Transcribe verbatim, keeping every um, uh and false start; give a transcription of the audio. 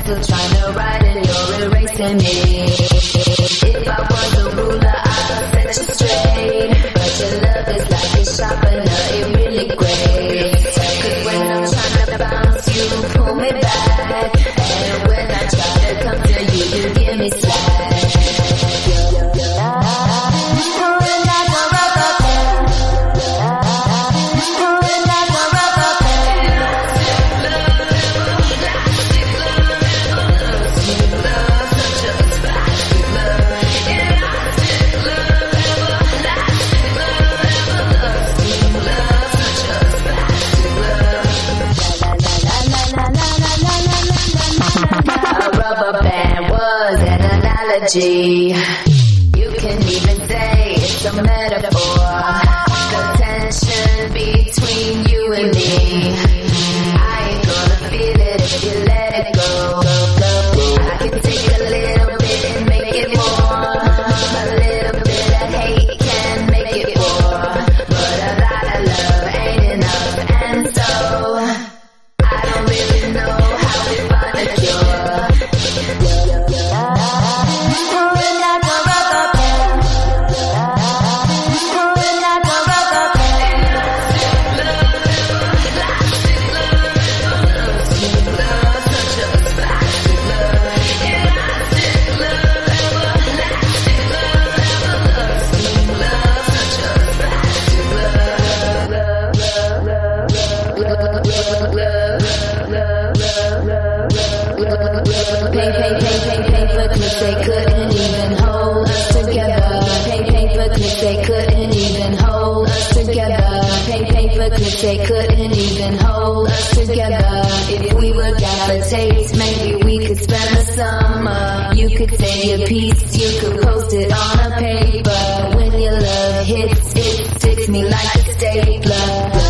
pencil trying to write and you're erasing me. If I was a ruler, I'd set you straight. But your love is like a sharpener, it really grates. Cause when I'm trying to bounce, you pull me back. And when I try to come to you, you give me slack. You can even say it's a metaphor. The tension between you and me, I ain't gonna feel it if you let it go. I can take a little bit and make it more. A little bit of hate can make it more. But a lot of love ain't enough, and so I don't really know how we find a cure. Pain, pain, pain, pain, pain for cause they couldn't even hold us together. Pain, pain for cause they couldn't even hold us together. Pain, pain for cause they couldn't even hold us together. If we were gravitates, maybe we could spend the summer. You could say a piece, you could post it on a paper. When your love hits, it sticks me like a stapler.